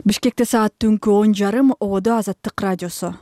Бишкекте саат түнкү 10:30 Ободо Азаттык радиосу.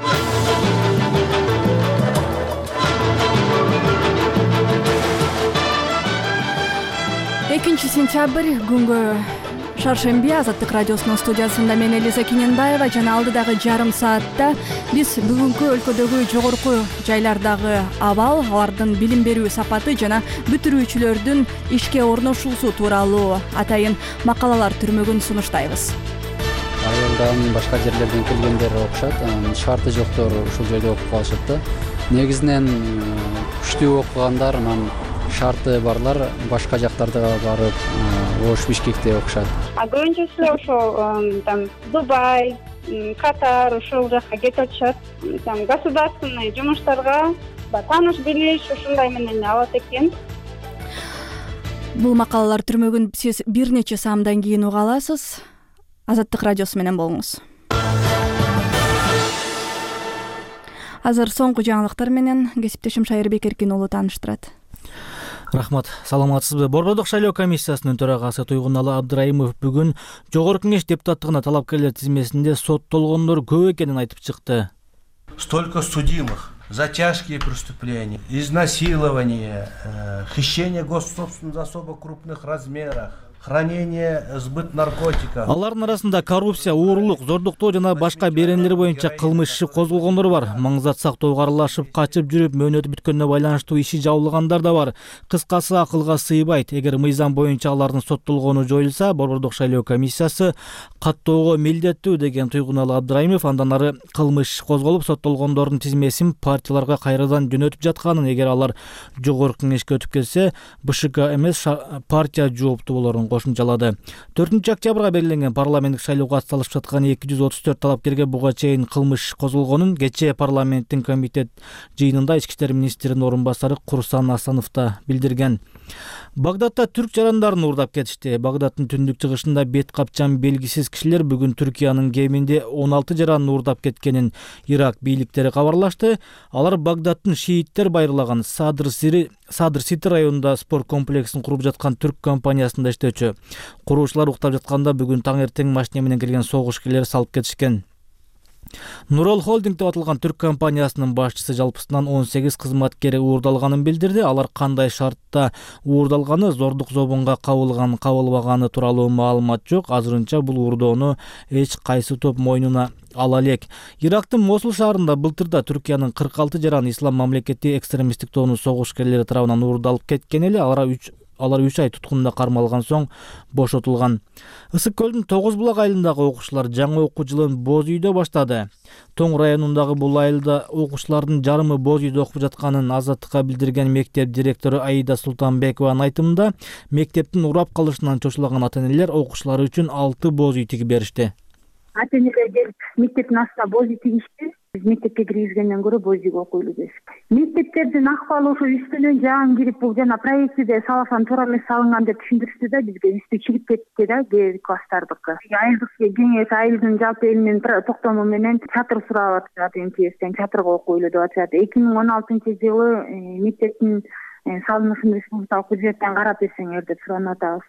Экинчи сентябрь күнгө шаршемби Азаттык радиосунун студиясында мен Элиза Кененбаева жана алдыдагы жарым саатта биз бүгүнкү өлкөдөгү жогорку жайлардагы абал, алардын билим берүү сапаты жана бүтүрүүчүлөрдүн ишке орношуусу тууралуу атайын макалалар түрмөгүн сунуштайбыз. Айылдан башка жерлерден келгендер окушат, шарты жоктор ушул жерде окуп калышат да. Негизинен күчтүү окугандар, анан шарты барлар башка жактарда барып, Ош, Бишкекте окушат. Көбүнчөсү ошол Дубай, Катар ушул жакка кетип атышат. Государственный жумуштарга, тааныш билиш ушундай менен алат экен. Бул макалалар түрмөгүн сиз бир нече саамдан кийин уга аласыз. Азаттык радиосу менен болуңуз. Азыр соңку жаңылыктар менен кесиптешим Шайырбек Эркин уулу тааныштырат. Рахмат, саламатсызбы? Борбордук шайлоо комиссиясынын төрагасы Туйгуналы Абдыраимов бүгүн Жогорку Кеңеш депутаттыгына талапкерлер тизмесинде соттолгондор көп экенин айтып чыкты. Столько судимых за тяжкие преступления, изнасилование, хищение госсобственности в особо крупных размерах, хранение, сбыт наркотиков. Алардын арасында коррупция, уурулук, зордуктоо жана башка беренелер боюнча кылмыш иши козголгондор бар. Маңзат сактоого аралашып, качып жүрүп, мөөнөтү бүткөнүнө байланыштуу иши жабылгандар да бар. Кыскасы акылга сыйбайт. Эгер мыйзам боюнча алардын соттолгону жоюлса, Борбордук шайлоо комиссиясы каттоого милдеттүү деген Туйгуналы Абдыраимов андан ары кылмыш иши козголуп, соттолгондордун тизмесин партияларга кайрадан жөнөтүп жатканын, эгер алар Жогорку Кеңешке өтүп келсе, БШК эмес партия жооптуу болорун кошумчалады. 4-октябрга белгиленген парламенттик шайлоого катышып жаткан 234 талапкерге буга чейин кылмыш козголгонун кечээ парламенттин комитет жыйынында Ички иштер министринин орун басары Курсан Асанов да билдирген. Багдадта түрк жарандарын уурдап кетишти. Багдадтын түндүк чыгышында бет капчан белгисиз кишилер бүгүн Түркиянын кеминде 16 жаранын уурдап кеткенин Ирак бийликтери кабарлашты. Алар Багдадтын шииттер байырлаган Садр Сити районунда спорт комплексин куруп жаткан түрк компаниясында иштөөчү. Куруучулар уктап жатканда бүгүн таң эртең машина менен келген согушкерлер салып кетишкен. Нурол Холдинг деп аталган түрк компаниясынын башчысы жалпысынан 18 кызматкери уурдалганын билдирди. Алар кандай шартта уурдалганы, зордук зобунга кабылбаганы тууралуу маалымат жок. Азырынча бул уурдоону эч кайсы топ мойнуна ала элек. Ирактын Мосул шаарында былтырда Түркиянын 46 жаран ислам мамлекети экстремисттик тобунун согушкерлери тарабынан уурдалып кеткен эле. Алар 3 ай туткунда кармалган соң бошотулган. Ысык көлдүн Тогуз булак айылындагы окуучулар жаңы окуу жылын боз үйдө баштады. Тоң районундагы бул айылда окуучулардын жарымы боз үйдө окуп жатканын Азаттыкка билдирген мектеп директору Аида Султанбекованын айтымында, мектептин урап калышынан чочулаган ата-энелер окуучулары үчүн 6 боз үй тигип беришти. Ата-энелер келип мектептин астына боз үй тигишти. Биз мектепке киргизгенден көрө боз үйгө окуйлу дешти. Мектептердин акыбалы ошо үстүнөн жаан кирип, бул жана проектиде саласан туура эмес салынган деп түшүндүрүштү да, бизге үстү чирип кетти да, класстардыкы. Айылдык кеңеш айылдын жалпы элинин токтому менен чатыр сурап атышат, МТСтен чатырга окуйлу деп атышат. 2016-жылы мектептин салынышын республикалык бюджеттен карап берсеңер деп суранып атабыз.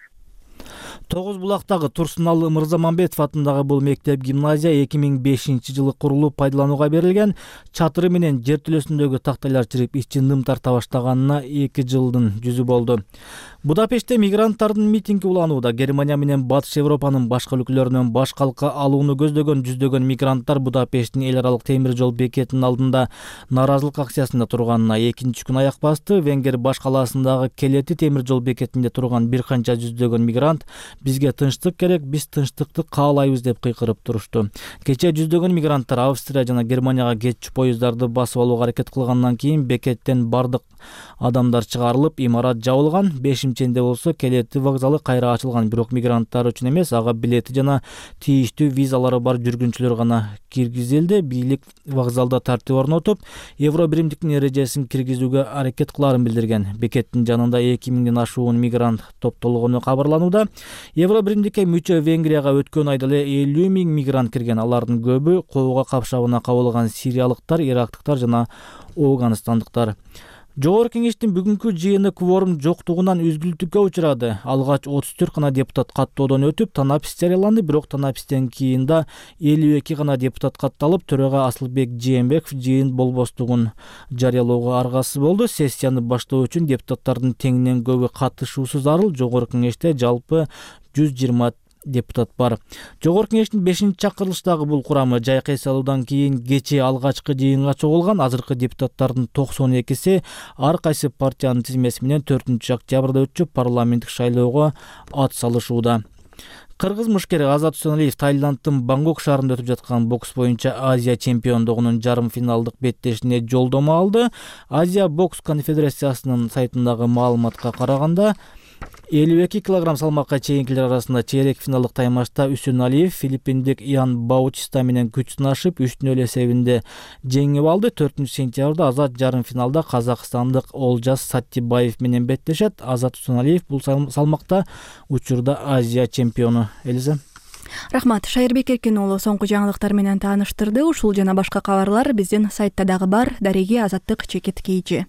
Тогуз булактагы Турсуналы Мырзамамбетов атындагы бул мектеп-гимназия 2005-жылы курулуп пайдаланууга берилген. Чатыры менен жер төлөсүндөгү тактайлар чирип, ичи ным тарта баштаганына 2 жылдын жүзү болду. Будапештте мигранттардын митинги уланууда. Германия менен Батыш Европанын башка өлкөлөрүнөн баш калка алууну көздөгөн жүздөгөн мигранттар Будапешттин эл аралык темир жол бекетинин алдында нааразылык акциясында турганына 2-күн аяк басты. Венгер баш калаасындагы Келети темир жол бекетинде турган бир канча жүздөгөн мигрант бизге тынчтык керек, биз тынчтыкты каалайбыз деп кыйкырып турушту. Кечээ жүздөгөн мигранттар Австрия жана Германияга кетчү поездарды басып алууга аракет кылгандан кийин бекеттен бардык адамдар чыгарылып, имарат жабылган. 5-ченде болсо Келети вокзалы кайра ачылган, бирок мигранттар үчүн эмес, ага билети жана тийиштүү визалары бар жүргүнчүлөр гана киргизилди. Бийлик вокзалда тартип орнотуп, евро биримдиктин эрежесин киргизүүгө аракет кыларын билдирген. Бекеттин жанында 2000ден ашуун мигрант топтолгону кабарланууда. Евро биримдикке мүчө Венгрияга өткөн айда эле 50 000 мигрант кирген. Алардын көбү коого капшабына кабылган сириялыктар, ирактыктар жана афганистандыктар. Жогорку кеңештин бүгүнкү жыйыны кворум жоктугунан үзгүлтүккө учурады. Алгач 34 гана депутат каттоодон өтүп, танапис жарыяланды, бирок танапистен кийин да 52 гана депутат катталып, төрага Асылбек Жээнбеков жыйын болбостугун жарыялоого аргасыз болду. Сессияны баштоо үчүн депутаттардын теңинен көбү катышуусу зарыл. Жогорку кеңеште жалпы 120 депутат бар. Жогорку кеңештин 5-чакырылыштагы бул курамы жайкы эс алуудан кийин кечээ алгачкы жыйынга чогулган. Азыркы депутаттардын 92си ар кайсы партиянын тизмеси менен 4-октябрда өтчү парламенттик шайлоого ат салышууда. Кыргыз мушкери Азат Усеналиев Таиланддын Бангкок шаарында өтүп жаткан бокс боюнча Азия чемпиондугунун жарым финалдык беттешине жолдомо алды. Азия бокс конфедерациясынын сайтындагы маалыматка караганда 52 килограмм салмакка чейинкилер арасында чейрек финалдык таймашта Усеналиев филиппиндик Иан Баутиста менен күч сынашып 3-0 эсебинде жеңип алды. 4-сентябрда Азат жарым финалда казакстандык Олжас Саттибаев менен беттешет. Азат Усеналиев бул салмакта учурда Азия чемпиону. Элиза. Рахмат. Шайырбек Эркин уулу соңку жаңылыктар менен тааныштырды. Ушул жана башка кабарлар биздин сайтта дагы бар. Дареги Азаттык чекит кейчи.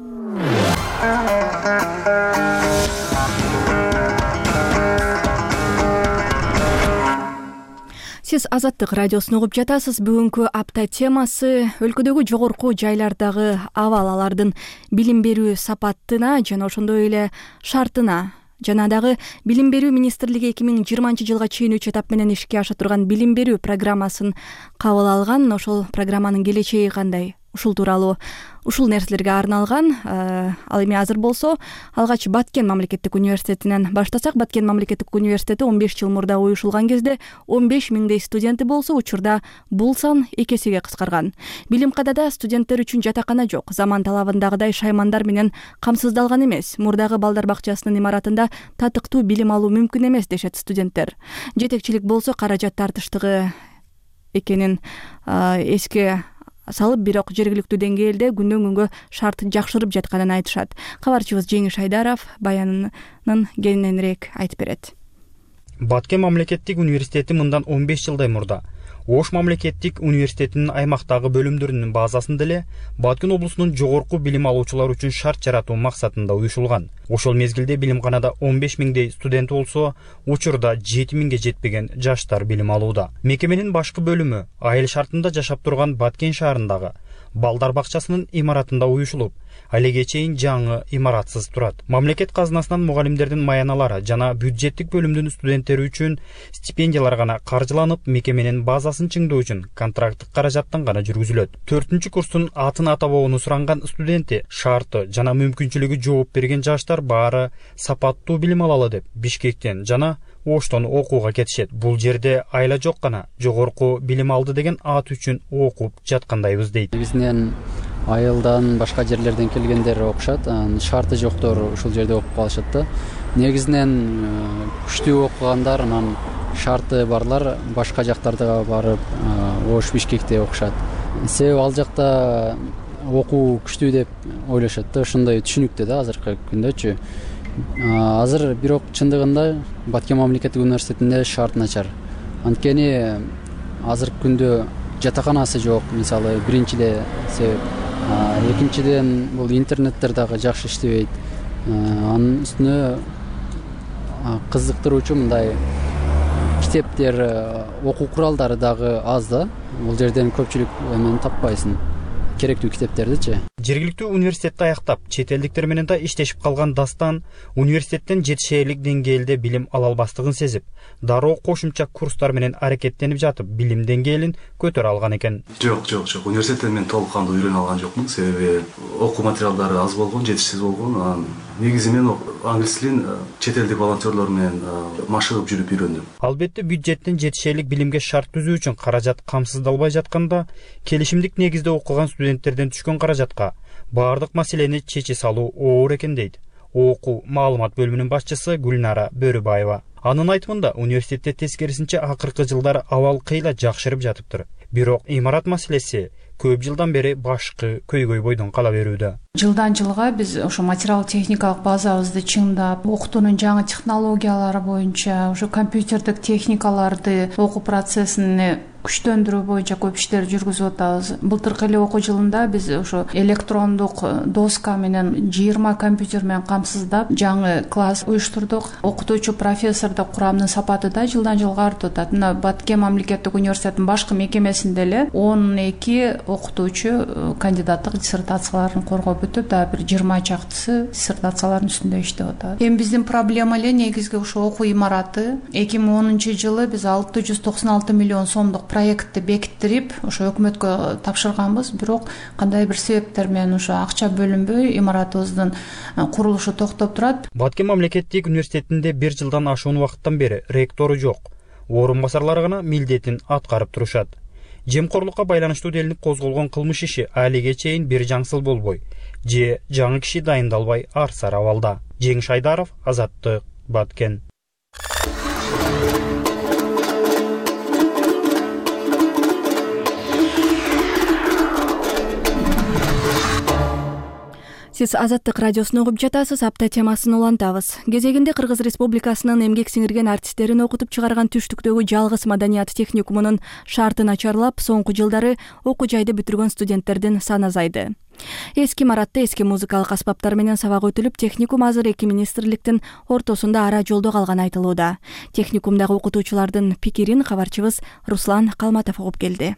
Сиз Азаттык радиосун угуп жатасыз. Бүгүнкү апта темасы өлкөдөгү жогорку жайлардагы абал, алардын билим берүү сапатына жана ошондой эле шартына. Жана дагы Билим берүү министрлиги 2020-жылга чейин 3 этап менен ишке аша турган билим берүү программасын кабыл алган. Ошол программанын келечеги кандай? Ушул тууралуу ушул нерселерге арналган. Ал эми азыр болсо алгач Баткен мамлекеттик университетинен баштасак, Баткен мамлекеттик университети 15 жыл мурда уюшулган кезде 15 миңдей студенти болсо, учурда бул сан 2 эсеге кыскарган. Билим кадада студенттер үчүн жатакана жок. Заман талабындагыдай шаймандар менен камсыздалган эмес. Мурдагы балдар бакчасынын имаратында татыктуу билим алуу мүмкүн эмес дешет студенттер. Жетекчилик болсо каражат тартыштыгы экенин эске салып, бирок жергиликтүү деңгээлде күндөн күнгө шарт жакшырып жатканын айтышат. Кабарчыбыз Жеңиш Айдаров баянынын кененирээк айтып берет. Баткен мамлекеттик университети мындан 15 жылдай мурда Ош мамлекеттик университетинин аймактагы бөлүмдөрүнүн базасында эле Баткен облусунун жогорку билим алуучулар үчүн шарт жаратуу максатында уюшулган. Ошол мезгилде билимканада 15 миңдей студент болсо, учурда 7 миңге жетпеген жаштар билим алууда. Мекеменин башкы бөлүмү айыл шартында жашап турган Баткен шаарындагы балдар бакчасынын имаратында уюшулуп, алеге чейин жаңы имаратсыз турат. Мамлекет казынасынан мугалимдердин маяналары жана бюджеттик бөлүмдүн студенттери үчүн стипендиялар гана каржыланып, мекеменин базасын чыңдоо үчүн контракттык каражаттан гана жүргүзүлөт. 4-курстун атын атабоону суранган студенти шарты жана мүмкүнчүлүгү жооп берген жаштар баары сапаттуу билим алалы деп Бишкектен жана Оштон окууга кетишет. Бул жерде айла жок гана жогорку билим алды деген ат үчүн окуп жаткандайбыз дейт. Бизден айылдан башка жерлерден келгендер окушат, шарты жоктор ушул жерде окуп калышат да. Негизинен күчтүү окугандар, анан шарты барлар башка жактарга барып, Ош, Бишкекте окушат. Себеби ал жакта окуу күчтүү деп ойлошот да, ошондой түшүнүктүү да азыркы күндөчү. Азыр бирок чындыгында Баткен мамлекеттик университетинде шарт начар. Анткени азыркы күндө жатаканасы жок, мисалы, биринчи эле себеп. Экинчиден бул интернеттер дагы жакшы иштебейт. Анын үстүнө кызыктыруучу мындай китептер, окуу куралдары дагы аз да. Бул жерден көпчүлүк эмени таппайсың. Керектүү китептердичи. Жергиликтүү университетти аяктап, чет элдиктер менен да иштешип калган Дастан университеттен жетишээрлик деңгээлде билим ала албастыгын сезип, дароо кошумча курстар менен аракеттенип жатып, билим деңгээлин көтөрө алган экен. Жок. Университеттен мен толук кандуу үйрөнө алган жокмун, себеби окуу материалдары аз болгон, жетишсиз болгон. Негизи мен англис тилин чет элдик волонтерлор менен машыгып жүрүп үйрөндүм. Албетте бюджеттен жетишээрлик билимге шарт түзүү үчүн каражат камсыздалбай жатканда, келишимдик негизде окуган студенттерден түшкөн каражатка баардык маселени чече салуу оор экен дейт окуу маалымат бөлүмүнүн башчысы Гүлнара Бөрүбаева. Анын айтымында университетте тескерисинче акыркы жылдары абал кыйла жакшырып жатыптыр. Бирок имарат маселеси көп жылдан бери башкы көйгөй бойдон кала берүүдө. Жылдан жылга биз ошо материал техникалык базабызды чыңдап, окутуунун жаңы технологиялары боюнча, ошо компьютердик техникаларды окуу процессине күчтөндүрүү боюнча көп иштер жүргүзүп атабыз. Былтыркы эле окуу жылында биз ошо электрондук доска менен 20 компьютер менен камсыздап жаңы класс уюштурдук. Окутуучу профессордук курамдын сапаты да жылдан жылга артып атат. Мына Баткен мамлекеттик университетинин башкы мекемесинде эле 12 окутуучу кандидаттык диссертацияларын коргоп өтүп, дагы бир 20 чактысы диссертациялардын үстүндө иштеп атат. Эми биздин проблема эле негизги ошо окуу имараты. 2010 жылы биз 696 миллион сомдук проектти бекиттирип, ошо өкмөткө тапшырганбыз, бирок кандай бир себептер менен ошо акча бөлүнбөй, имаратыбыздын курулушу токтоп турат. Баткен мамлекеттик университетинде 1 жылдан ашуун убакыттан бери ректору жок. Орун басарлары гана милдетин аткарып турушат. Жемкорлукка байланыштуу делинип козголгон кылмыш иши алиге чейин бир жаңсыл болбой, же жаңы киши дайындалбай арсар абалда. Жеңиш Айдаров, Азаттык, Баткен. Сиз Азаттык радиосун угуп жатасыз. Апта темасын улантабыз. Кезегинде Кыргыз Республикасынын эмгек сиңирген артисттерин окутуп чыгарган түштүктөгү жалгыз маданият техникумунун шарты начарлап, соңку жылдары окуу жайды бүтүргөн студенттердин саны азайды. Эски имаратта эски музыкалык аспаптар менен сабак өтүлүп, техникум азыр эки министрликтин ортосунда ара жолдо калганы айтылууда. Техникумдагы окутуучулардын пикирин кабарчыбыз Руслан Калматов угуп келди.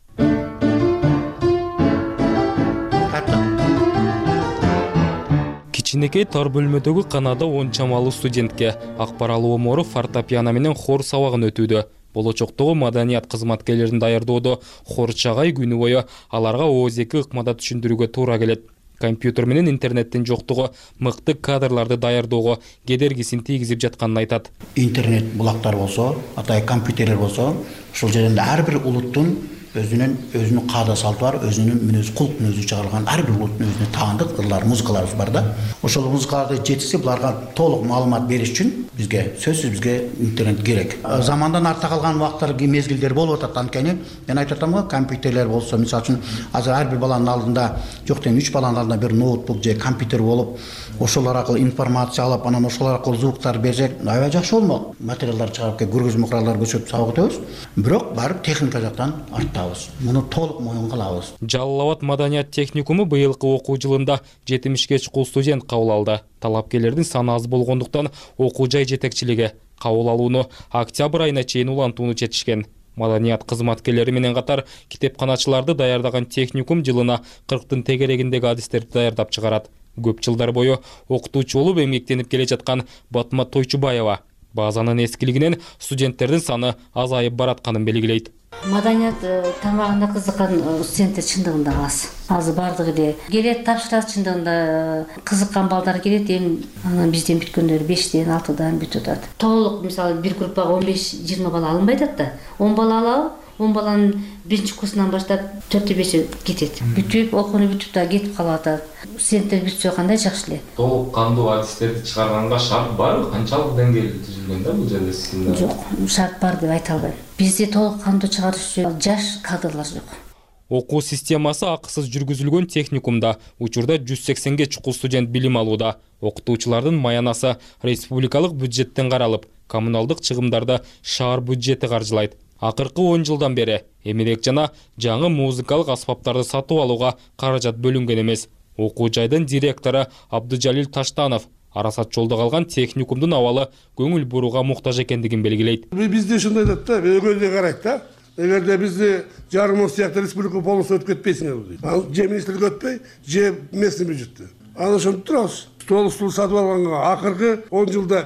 Кичинекей тар бөлмөдөгү канада 10 чамалуу студентке Акбаралы Оморов фортепиано менен хор сабагын өтүүдө. Болочоктогу маданият кызматкерлерин даярдоодо хор чагай күнү бою аларга ооз-2 ыкмада түшүндүрүүгө туура келет. Компьютер менен интернеттин жоктугу мыкты кадрларды даярдоого кедергисин тийгизип жатканын айтат. Интернет булактар болсо, атай компьютерлер болсо, ушул жерде ар бир улуттун өзүнүн каада салты бар, өзүнүн мүнөз кулк мүнөзү чыгарылган ар бир улуттун өзүнө таандык ырлар, музыкаларыбыз бар да. Ошол музыкаларды жеткизип, буларга толук маалымат бериш үчүн бизге интернет керек. Замандан артта калган убактар, мезгилдер болуп атат. Анткени мен айтып атам го, компьютерлер болсо, мисалы үчүн азыр ар бир баланын алдында, жок дегенде 3 баланын алдында бир ноутбук же компьютер болуп, ошолор аркылуу информация алып, анан ошолор аркылуу звуктар берсек, аябай жакшы болмок. Материалдар чыгарып, көргөзмө куралдар көрсөтүп сабак өтөбүз. Бирок барып техника жактан артта. Муну толук моюнга алабыз. Жалал Абад маданият техникуму быйылкы окуу жылында 70 чукул студент кабыл алды. Талапкерлердин саны аз болгондуктан окуу жай жетекчилиги кабыл алууну октябрь айына чейин улантууну чечишкен. Маданият кызматкерлери менен катар китепканачыларды даярдаган техникум жылына 40тын тегерегиндеги адистерди даярдап чыгарат. Көп жылдар бою окутуучу болуп эмгектенип келе жаткан Батма Тойчубаева базанын эскилигинен студенттердин саны азайып баратканын белгилейт. Маданият тармагында кызыккан студенттер чындыгында аз. Азыр бардыгы эле келет, тапшырат, чындыгында кызыккан балдар келет. Эми анан бизден бүткөндөр 5ден 6дан бүтүп атат. Толук мисалы бир группага 15-20 бала алынбай атат да. 10 бала алабы, 10 баланын биринчи курсунан баштап 4-5 кетет. Бүтүп, окууну бүтүп да кетип калып атат. Студенттер бүтсө кандай жакшы эле. Толук кандуу адистерди чыгарганга шарт барбы? Канчалык деңгээлде түзүлгөн да бул жерде сизде? Жок, шарт бар деп айта албайм. Бизде толук кандуу чыгаруучу жаш кадрлар жок. Окуу системасы акысыз жүргүзүлгөн техникумда учурда 180 чукул студент билим алууда. Окутуучулардын маянасы республикалык бюджеттен каралып, коммуналдык чыгымдарды шаар бюджети каржылайт. Акыркы 10 жылдан бери эмерек жана жаңы музыкалык аспаптарды сатып алууга каражат бөлүнгөн эмес. Окуу жайдын директору Абдыжалил Таштанов арасат жолдо калган техникумдун абалы көңүл бурууга муктаж экендигин белгилейт. Бизде ушундай дейт да, өгөлгө карайт да. Эгерде бизди жарым сыяктуу республика полностью өтүп кетпейсиңер дейт. Ал же министрлик өтпөй, же местный бюджетте. Аны ошентип турабыз. Стол сатып алганга акыркы 10 жылда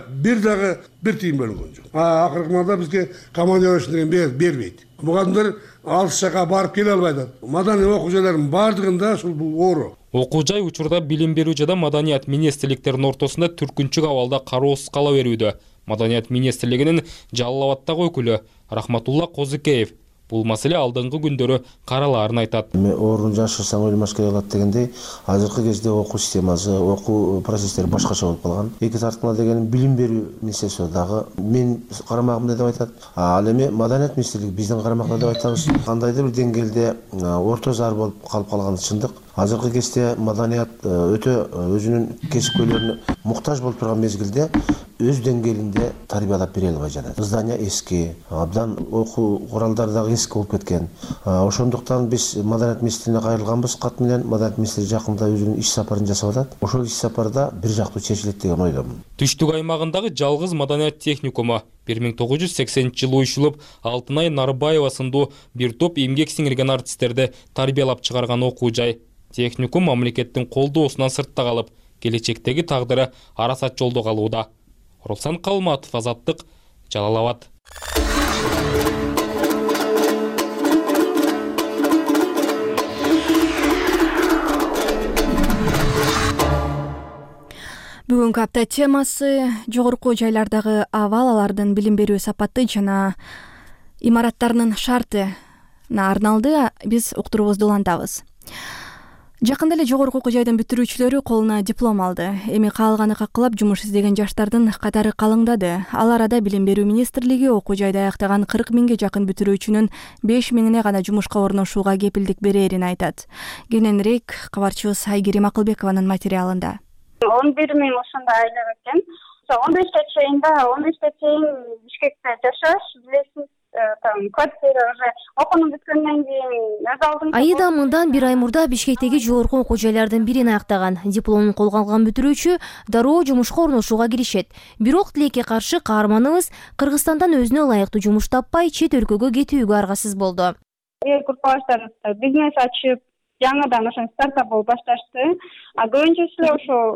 бир тыйын бөлүнгөн жок. Акыркы маалда бизге командировочный деген бербейт. Бугандар алыс жака барып келе албай атат. Маданий окуу жайларынын бардыгында ушул бул оору. Окуу жай учурда билим берүү жада маданият министрликтеринин ортосунда түркүнчүк абалда кароосуз кала берүүдө. Маданият министрлигинин Жалал Абадтагы өкүлү Рахматулла Козыкеев бул маселе алдыңкы күндөрү каралаарын айтат. Орун жашырсаң өлмөш керек болот дегендей, азыркы кезде окуу системасы, окуу процесстери башкача болуп калган. Эки тарткыла деген билим берүү министрлиги дагы мен карамагымда деп айтат. Ал эми маданият министрлиги биздин карамакта деп айтабыз. Кандайдыр бир деңгээлде орто зар болуп калып калганы чындык. азыркы кезде маданият өтө өзүнүн кесипкөйлөрүнө муктаж болуп турган мезгилде өз деңгээлинде тарбиялап бере албай жатат. Здания эски, абдан окуу куралдары дагы эски болуп кеткен. Ошондуктан биз маданият министрине кайрылганбыз кат менен. Маданият министри жакында өзүнүн иш сапарын жасап атат. Ошол иш сапарда бир жактуу чечилет деген ойдомун. Түштүк аймагындагы жалгыз маданият техникуму 1980-жылы уюшулуп, Алтынай Нарбаева сындуу бир топ эмгек сиңирген артисттерди тарбиялап чыгарган окуу жай. Техникум мамлекеттин колдоосунан сыртта калып, келечектеги тагдыры арасат жолдо калууда. Руслан Калматов, Азаттык, Жалал Абад. Бүгүнкү апта темасы жогорку жайлардагы абал, алардын билим берүү сапаты жана имараттарынын шартына арналды. Биз уктуруубузду улантабыз. Жакында эле жогорку окуу жайдын бүтүрүүчүлөрү колуна диплом алды. Эми каалганы какылап жумуш издеген жаштардын катары калыңдады. Ал арада Билим берүү министрлиги окуу жайды аяктаган 40 миңге жакын бүтүрүүчүнүн 5 миңине гана жумушка орношууга кепилдик берерин айтат. Кененирээк кабарчыбыз Айгерим Акылбекованын материалында. 11 миң ушундай айлап экен. 15 чейин Бишкекте жашаш, билесиз, квартира уже окууну бүткөндөн кийин өз алдым. Айда мындан бир ай мурда Бишкектеги жогорку окуу жайлардын бирин аяктаган. Дипломун колго алган бүтүрүүчү дароо жумушка орношууга киришет. Бирок тилекке каршы каарманыбыз Кыргызстандан өзүнө ылайыктуу жумуш таппай чет өлкөгө кетүүгө аргасыз болду. Группалаштар бизнес ачып, жаңыдан ошо стартап болуп башташты. Көбүнчөсү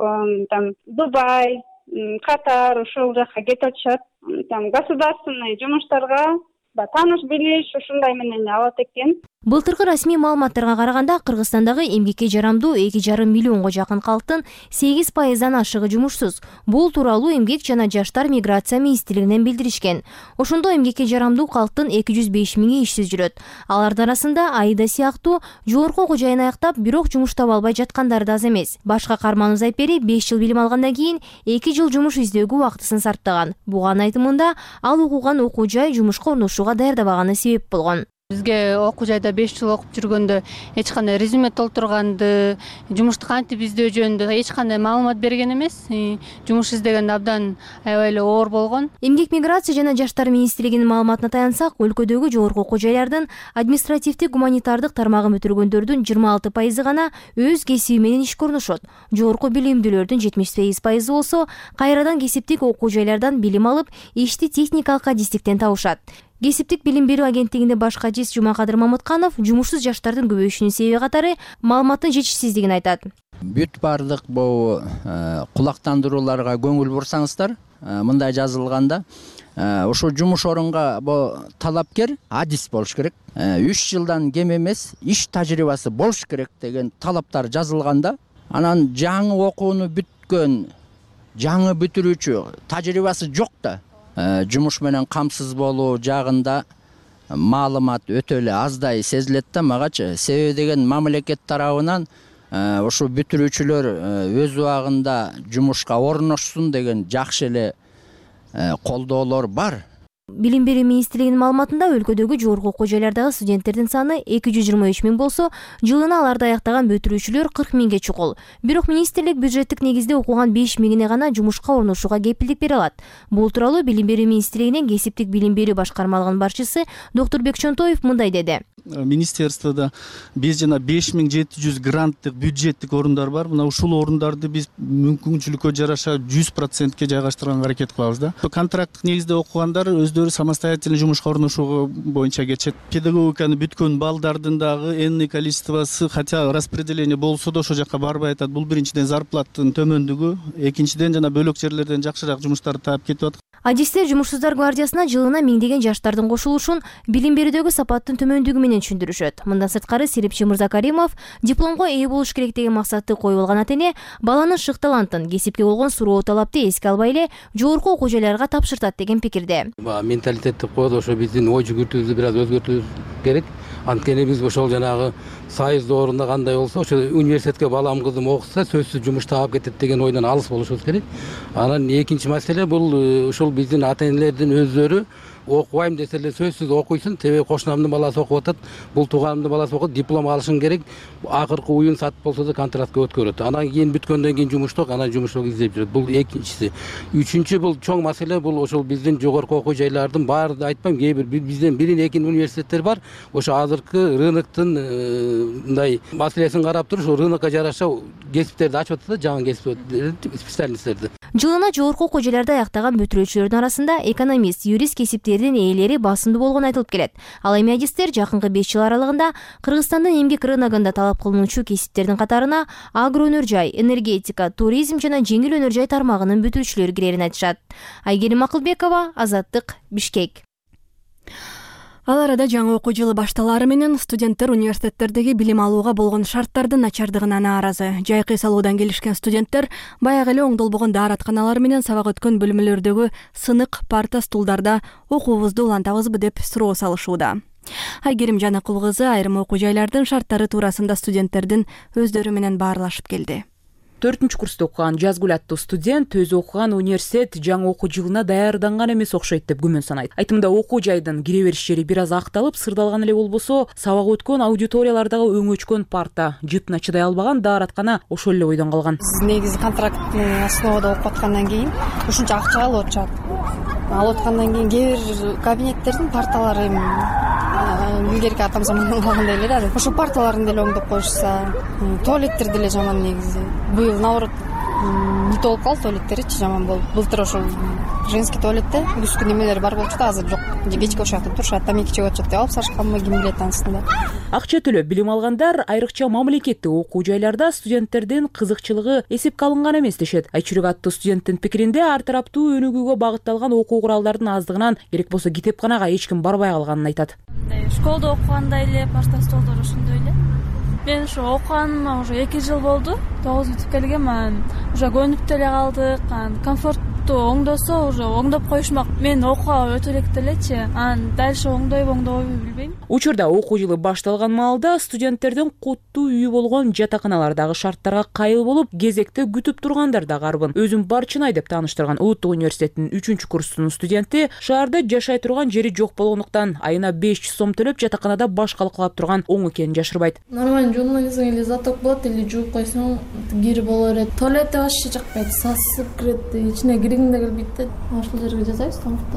ошо Дубай, Катар, ошол жака кетип атышат. Государственный жумуштарга тааныш билиш ушундай менен алат экен. Былтыркы расмий маалыматтарга караганда Кыргызстандагы эмгекке жарамдуу 2,5 миллионго жакын калктын 8%-дан ашыгы жумушсуз. Бул тууралуу Эмгек жана Жаштар миграция министрлигинен билдиришкен. Ошондо эмгекке жарамдуу калктын 205 миңи ишсиз жүрөт. Алардын арасында Айда сыяктуу жогорку окуу жайын аяктап, бирок жумуш таба албай жаткандар да аз эмес. Башка каарманыбыз Айпери 5 жыл билим алгандан кийин 2 жыл жумуш издөөгө убактысын сарптаган. Буга айтымында ал окуган окуу жай жумушка орношууга даярдабаганы себеп болгон. Бизге окуу жайда 5 жыл окуп жүргөндө эч кандай резюме толтурганды, жумушту кантип издөө жөнүндө эч кандай маалымат берген эмес. Жумуш издегенде абдан аябай эле оор болгон. Эмгек миграция жана Жаштар министрлигинин маалыматына таянсак, өлкөдөгү жогорку окуу жайлардын административдик гуманитардык тармагын бүтүргөндөрдүн 26% гана өз кесиби менен ишке орношот. Жогорку билимдүүлөрдүн 78% болсо кайрадан кесиптик окуу жайлардан билим алып, ишти техникалык адистиктен табышат. Кесиптик билим берүү агенттигинде баш кадис Жумакадыр Мамытканов жумушсуз жаштардын көбөйүшүнүн себеби катары маалыматтын жетишсиздигин айтат. Бүт бардык бул кулактандырууларга көңүл бурсаңыздар, мындай жазылганда, ошо жумуш орунга бул талапкер адис болуш керек. 3 жылдан кем эмес иш тажрыйбасы болуш керек деген талаптар жазылганда, анан жаңы окууну бүткөн жаңы бүтүрүүчү тажрыйбасы жок да жумуш менен камсыз болуу жагында маалымат өтө эле аздай сезилет да магачы. Себеби деген мамлекет тарабынан ошо бүтүрүүчүлөр өз убагында жумушка орношсун деген жакшы эле колдоолор бар. Билим берүү министрлигинин маалыматында өлкөдөгү жогорку окуу жайлардагы студенттердин саны 223 миң болсо, жылына аларды аяктаган бүтүрүүчүлөр 40 миңге чукул. Бирок министрлик бюджеттик негизде окуган 5 миңине гана жумушка орношууга кепилдик бере алат. Бул тууралуу Билим берүү министрлигинин кесиптик билим берүү башкармалыгынын башчысы доктор Бекчонтоев мындай деди. Министерствода биз жана 5700 гранттык бюджеттик орундар бар. Мына ушул орундарды биз мүмкүнчүлүккө жараша 100%ке жайгаштырганга аракет кылабыз да. Контракттык негизде окугандар өздөрү самостоятельно жумушка орношуу боюнча кетишет. Педагогиканы бүткөн балдардын дагы энный количествосы, хотя распределение болсо да ошол жакка барбай атат. Бул биринчиден зарплаттын төмөндүгү, экинчиден жана бөлөк жерлерден жакшыраак жумуштарды таап кетип атат. Адистер жумушсуздар гвардиясына жылына миңдеген жаштардын кошулушун билим берүүдөгү сапаттын төмөндүгү менен түшүндүрүшөт. Мындан сырткары Серипчи Мырзакаримов дипломго ээ болуш керек деген максатты коюп алган атене баланын шык талантын, кесипке болгон суроо талапты эске албай эле жогорку окуу жайларга тапшыртат деген пикирде. Менталитет коет, ошо биздин ой жүгүртүүбүздү бир аз өзгөртүүбүз керек. Анткени биз ошол жанагы сайыздуу орунда кандай болсо, ошо университетке балам кызым окуса, сөзсүз жумуш таап кетет деген ойдон алыс болушубуз керек. Анан экинчи маселе бул ушул биздин ата энелердин өздөрү окубайм десе эле сөзсүз окуйсуң. Себеби кошунамдын баласы окуп атат, бул тууганымдын баласы окуп, диплом алышың керек. Акыркы уюн сатып болсо да контрактка өткөрөт. Анан кийин бүткөндөн кийин жумушток, анан жумушток издеп жүрөт. Бул экинчиси. Үчүнчү бул чоң маселе, бул ошол биздин жогорку окуу жайлардын баарын айтпайм, кээ бир бизден бирин экин университеттер бар. Ошо азыркы рыноктун мындай маселесин карап туруп, ошо рынокко жараша кесиптерди ачып атат да, жаңы кесип специалисттерди. Жылына жогорку окуу жайларда аяктаган бүтүрүүчүлөрдүн арасында экономист, юрист кесиптердин ээлери басымдуу болгону айтылып келет. Ал эми адистер жакынкы 5 жыл аралыгында Кыргызстандын эмгек рыногунда талап кылынуучу кесиптердин катарына агро өнөр жай, энергетика, туризм жана жеңил өнөр жай тармагынын бүтүүчүлөрү кирерин айтышат. Айгерим Акылбекова, Азаттык, Бишкек. Ал арада жаңы окуу жылы башталары менен студенттер университеттердеги билим алууга болгон шарттардын начардыгына нааразы. Жай кыйсалуудан келишкен студенттер баягы эле оңдолбогон дааратканалар менен сабак өткөн бөлмөлөрдөгү сынык, парта, стулдарда окуубузду улантабызбы деп суроо салышууда. Айгерим Жанакул кызы айрым окуу жайлардын шарттары туурасында студенттердин өздөрү менен баарлашып келди. 4 курста окуган Жазгүл аттуу студент өзү окуган университет жаңы окуу жылына даярданган эмес окшойт деп күмөн санайт. Айтымда окуу жайдын кире бериш жери бир аз акталып, сырдалган эле болбосо, сабак өткөн аудиториялардагы өңөчкөн парта, жыпына чыдай албаган даараткана ошол эле ойдон калган. Биз негизи контракттын основада окуп аткандан кийин ушунча акча алып атышат. Алып аткандан кийин кээ бир кабинеттердин парталары илгерки атам замандан калгандай эле да. Ошол парталарын деле оңдоп коюшса, туалеттер деле жаман негизи. Быйыл наоборот не толуп калды, туалеттеричи жаман болуп. Былтыр ошол женский туалетте күзгү немелер бар болчу да, азыр жок. Кечке ошол жакта турушат, тамеки чегип атышат деп алып сашканмы, ким билет анысын да. Акча төлөп билим алгандар айрыкча мамлекеттик окуу жайларда студенттердин кызыкчылыгы эсепке алынган эмес дешет. Айчүрөк аттуу студенттин пикиринде ар тараптуу өнүгүүгө багытталган окуу куралдардын аздыгынан керек болсо китепканага эч ким барбай калганын айтат. Школда окугандай эле парта столдор ошондой эле. Мен ушу окуганыма уже 2 жыл болду. 9 бүтүп келгем, уже көнүп деле калдык. Комфорттуу оңдосо уже оңдоп коюшмак. Мен окууга өтө элек делечи. Дальше оңдойбу, оңдобойбу билбейм. Учурда окуу жылы башталган маалда студенттердин куттуу үйү болгон жатаканалардагы шарттарга кайыл болуп, кезекте күтүп тургандар да карбын. Өзүм Барчынай деп тааныштырган Улуттук университеттин 3-курстун студенти шаарда жашай турган жери жок болгондуктан айына 500 сом төлөп жатаканада башкалык турган оң экенин жашырбайт. Жууна келсең эле заток болот, эле жууп койсоң кирип боло берет. Туалетте вообще жакпайт, сасып кирет, ичине киргиң да келбейт да. Ошол жерге жасайбыз тамакты.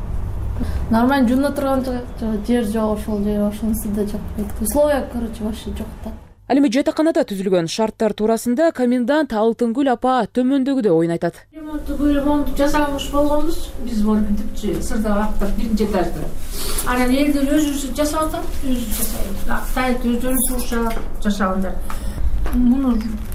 Нормально жууна турган жер жок, ошол жер ошонусу да жакпайт. Условия, короче, вообще жок да. Ал эми жатаканада түзүлгөн шарттар туурасында комендант Алтынгүл апа төмөндөгүдөй ойун айтат. Ремонт жасаган болгонбуз, биз болуп сырда актап биринчи этажда. Анан элдер өзүбүз жасап атат, өзүбүз жасайбыз. Актайт өзүбүз урушап жашагандар. Муну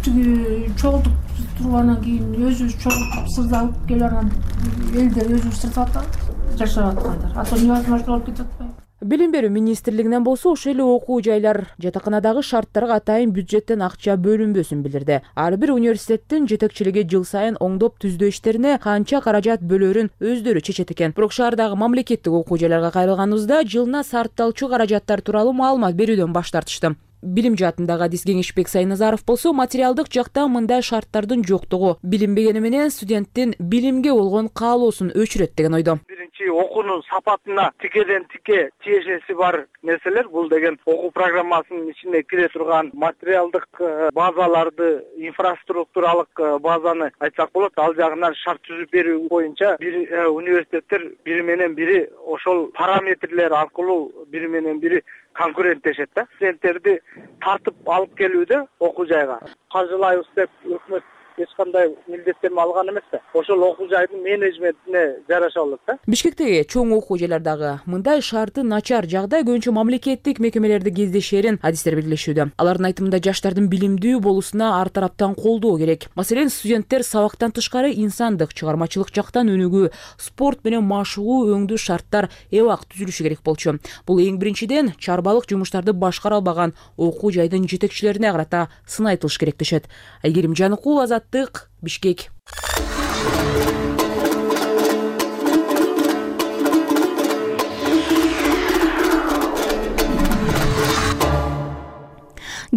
тиги чогултуп тургандан кийин өзүбүз чогултуп сырда алып келип анан элдер өзүбүз сырда атат, жашап аткандар. А то невозможно болуп кетип атпайбы? Билим берүү министрлигинен болсо ошол эле окуу жайлар жатаканадагы шарттарга атайын бюджеттен акча бөлүнбөсүн билдирди. Ар бир университеттин жетекчилиги жыл сайын оңдоп түздөө иштерине канча каражат бөлөрүн өздөрү чечет экен. Бирок шаардагы мамлекеттик окуу жайларга кайрылганыбызда жылына сарпталчу каражаттар тууралуу маалымат берүүдөн баш тартышты. Билим жаатындагы адис кеңешбек Сайназаров болсо материалдык жакта мындай шарттардын жоктугу билинбегени менен студенттин билимге болгон каалоосун өчүрөт деген ойдо. Окуунун сапатына тикеден тике тиешеси бар нерселер. Бул деген окуу программасынын ичине кире турган материалдык базаларды, инфраструктуралык базаны айтсак болот. Ал жагынан шарт түзүп берүү боюнча бир университеттер бири менен бири ошол параметрлер аркылуу бири менен бири конкуренттешет да. Студенттерди тартып алып келүүдө окуу жайга каржылайбыз деп өкмөт эч кандай милдеттерме алган эмес да. Ошол окуу жайдын менеджментине жараша болот да. Бишкектеги чоң окуу жайлардагы мындай шарты начар жагдай көбүнчө мамлекеттик мекемелерди кездешерин адистер белгилешүүдө. Алардын айтымында жаштардын билимдүү болуусуна ар тараптан колдоо керек. Маселен, студенттер сабактан тышкары инсандык, чыгармачылык жактан өнүгүү, спорт менен машыгуу өңдүү шарттар эбак түзүлүшү керек болчу. Бул эң биринчиден чарбалык жумуштарды башкара албаган окуу жайдын жетекчилерине карата сын айтылыш керек дешет. Айгерим Жанакул, Азаттык, Бишкек.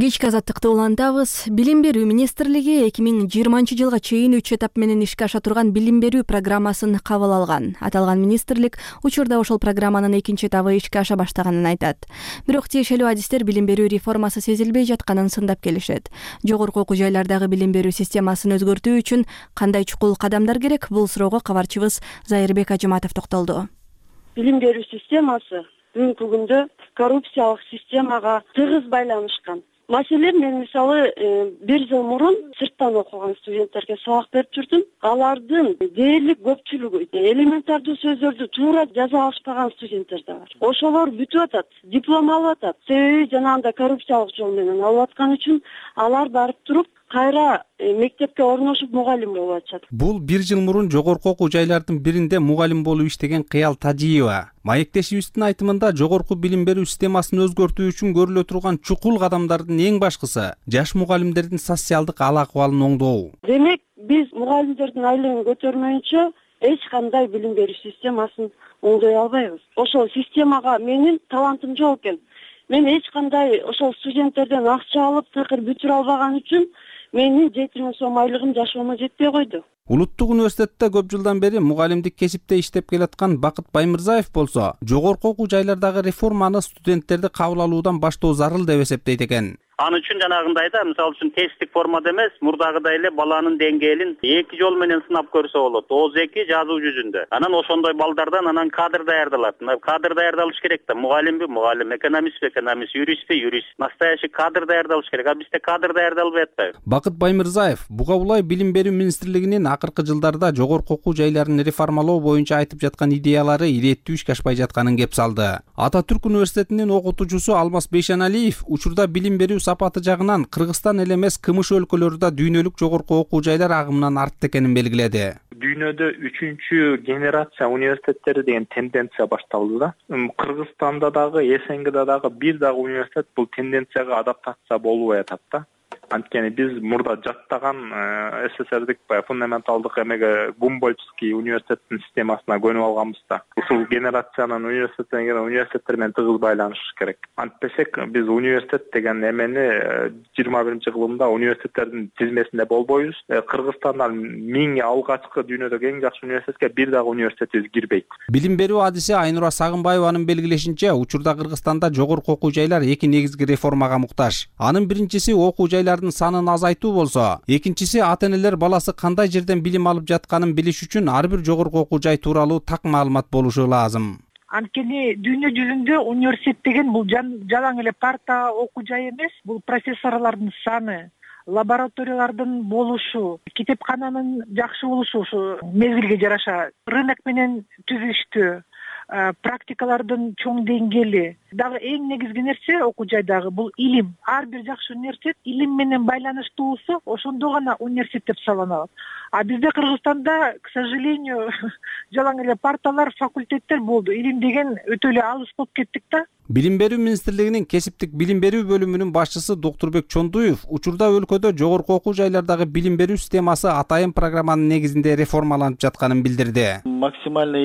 Кечки азаттыкты улантабыз. Билим берүү министрлиги 2020 жылга чейин 3 этап менен ишке аша турган билим берүү программасын кабыл алган. Аталган министрлик учурда ошол программанын экинчи этабы ишке аша баштаганын айтат. Бирок тиешелүү адистер билим берүү реформасы сезилбей жатканын сындап келишет. Жогорку окуу жайлардагы билим берүү системасын өзгөртүү үчүн кандай чукул кадамдар керек? Бул суроого кабарчыбыз Зайырбек Ажыматов токтолду. Билим берүү системасы бүгүнкү күндө коррупциялык системага тыгыз байланышкан. Маселен, мен мисалы 1 жыл мурун сырттан окуган студенттерге сабак берип жүрдүм. Алардын дээрлик көпчүлүгү элементардуу сөздөрдү туура жаза алышпаган студенттер да бар. Ошолор бүтүп атат, диплом алып атат. Себеби жанагындай коррупциялык жол менен алып аткан үчүн алар барып туруп кайра мектепке орношуп мугалим болуп атышат. Бул 1 жыл мурун жогорку окуу жайлардын биринде мугалим болуп иштеген Кыял Тажиева. Маектешибиздин айтымында жогорку билим берүү системасын өзгөртүү үчүн көрүлө турган чукул кадамдардын эң башкысы жаш мугалимдердин социалдык ала-акыбалын оңдоо. Демек, биз мугалимдердин айлыгын көтөрмөйүнчө эч кандай билим берүү системасын оңдой албайбыз. Ошол системага менин талантым жок экен. Мен эч кандай ошол студенттерден акча алып такыр бүтүрө албаган үчүн менин 7000 сом айлыгым жашоомо жетпей койду. Улуттук университетте көп жылдан бери мугалимдик кесипте иштеп келаткан Бакыт Баймырзаев болсо, жогорку окуу жайлардагы реформаны студенттерди кабыл алуудан баштоо зарыл деп эсептейт экен. Аны үчүн жанагындай да, мисалы үчүн тесттик формада эмес, мурдагыдай эле баланын деңгээлин 2 жол менен сынап көрсө болот. ооз 2 жазуу жүзүндө. Анан ошондой балдардан анан кадр даярдалат. Кадр даярдалыш керек да. Мугалимби, мугалим, экономистпи, экономист, юристпи, юрист. Настоящий кадр даярдалыш керек. А бизде кадр даярдалбай атпайбы. Бакыт Баймырзаев буга улай билим берүү министрлигинин акыркы жылдарда жогорку окуу жайларын реформалоо боюнча айтып жаткан идеялары ирээттүү ишке ашпай жатканын кеп салды. Ататүрк университетинин окутуучусу Алмаз Бейшаналиев учурда билим берүү сапаты жагынан Кыргызстан эле эмес КМШ өлкөлөрүндө дүйнөлүк жогорку окуу жайлар агымынан артты экенин белгиледи. Дүйнөдө 3-чү генерация университеттери деген тенденция башталды да. Кыргызстанда дагы, СНГда дагы бир дагы университет бул тенденцияга адаптация болбой атат да. Анткени биз мурда жаттаган СССРдик фундаменталдык эмеге Гумбольдтский университеттин системасына көнүп алганбыз да. Ушул генерациянын университеттер менен тыгыз байланыш керек. Антпесек биз университет деген эмени 21-кылымда университеттердин тизмесинде болбойбуз. Кыргызстандан 1000 алгачкы дүйнөдөгү эң жакшы университетке бир дагы университетибиз кирбейт. Билим берүү адиси Айнура Сагынбаеванын белгилешинче, учурда Кыргызстанда жогорку окуу жайлар 2 негизги реформага муктаж. Анын биринчиси окуу жайлардын санын азайтуу болсо, экинчиси ата-энелер баласы кандай жерден билим алып жатканын билиш үчүн ар бир жогорку окуу жай тууралуу так маалымат болушу лазым. Анткени дүйнө жүзүндө университет деген бул жалаң эле парта окуу жай эмес, бул профессорлордун саны, лабораториялардын болушу, китепкананын жакшы болушу, ушу мезгилге жараша рынок менен түзүштү, практикалардын чоң деңгээли. Дагы эң негизги нерсе окуу жайдагы бул илим. Ар бир жакшы университет илим менен байланыштуу болсо, ошондо гана университет деп саналат. А бизде Кыргызстанда, к сожалению, жалаң эле парталар, факультеттер болду. Илим деген өтө эле алыс болуп кеттик да. Билим берүү министрлигинин кесиптик билим берүү бөлүмүнүн башчысы Доктурбек Чондуев учурда өлкөдө жогорку окуу жайлардагы билим берүү системасы атайын программанын негизинде реформаланып жатканын билдирди. Максимально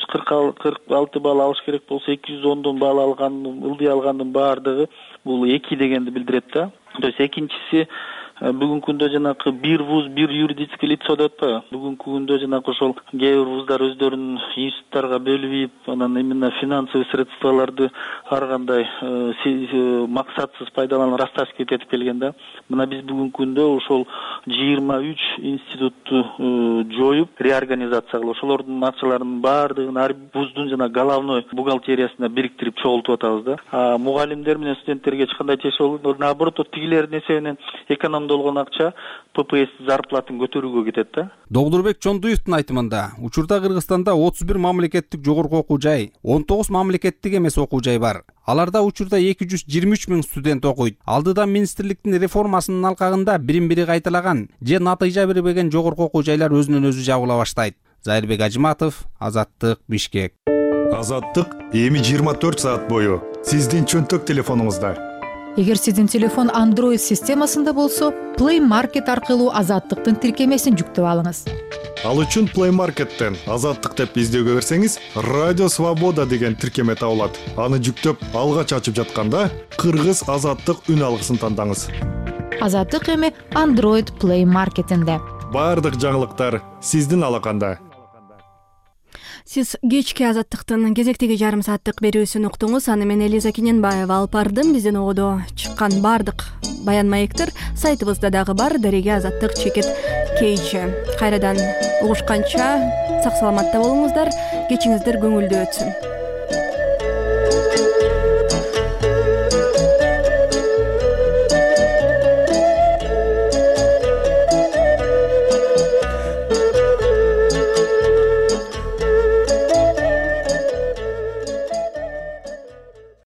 246 балл алыш керек болсо 210 балл ылдый алгандын баардыгы бул 2 дегенди билдирет да. То есть экинчиси бүгүнкү күндө жанакы бир вуз, бир юридический лицо деп атпайбы? Бүгүнкү күндө жанакы ошол кээ бир вуздар өздөрүнүн институттарга бөлүп, анан именно финансовый средстволорду ар кандай максатсыз пайдаланып расташкет этип келген да. Мына биз бүгүнкү күндө ошол 23 институтту жоюп, реорганизация кылып, ошолордун акчаларынын баардыгын ар вуздун жана головной бухгалтериясына бириктирип чогултуп атабыз да. Мугалимдер менен студенттерге эч кандай тиешеси болбойт. Наоборот, тигилердин эсебинен экономдолгон акча ППС зарплатын көтөрүүгө кетет да. Доктурбек Чондуевдин айтымында, учурда Кыргызстанда 31 мамлекеттик жогорку окуу жай, 19 мамлекеттик эмес окуу жай бар. Аларда учурда 223 000 студент окуйт. Алдыда министрликтин реформасынын алкагында бирин-бири кайталаган же натыйжа бербеген жогорку окуу жайлар өзүнөн өзү жабыла баштайт. Зайырбек Ажыматов, Азаттык, Бишкек. Азаттык эми 24 саат бою сиздин чөнтөк телефонуңузда. Эгер сиздин телефон Android системасында болсо, Play Market аркылуу Азаттыктын тиркемесин жүктөп алыңыз. Ал үчүн Play Market'тен Азаттык деп издөөгө берсеңиз, Радио Свобода деген тиркеме табылат. Аны жүктөп, алгач ачып жатканда Кыргыз Азаттык үн алгысын тандаңыз. Азаттык эми Android Play Market'инде. Бардык жаңылыктар сиздин алаканда. Сиз кечки Азаттыктын кезектеги жарым сааттык берүүсүн уктуңуз. Аны мен Элиза Киненбаева алып бардым. Биздин ободо чыккан бардык баян маектер сайтыбызда дагы бар. Дареге Азаттык чекит кейчи. Кайрадан угушканча сак саламатта болуңуздар. Кечиңиздер көңүлдүү өтсүн.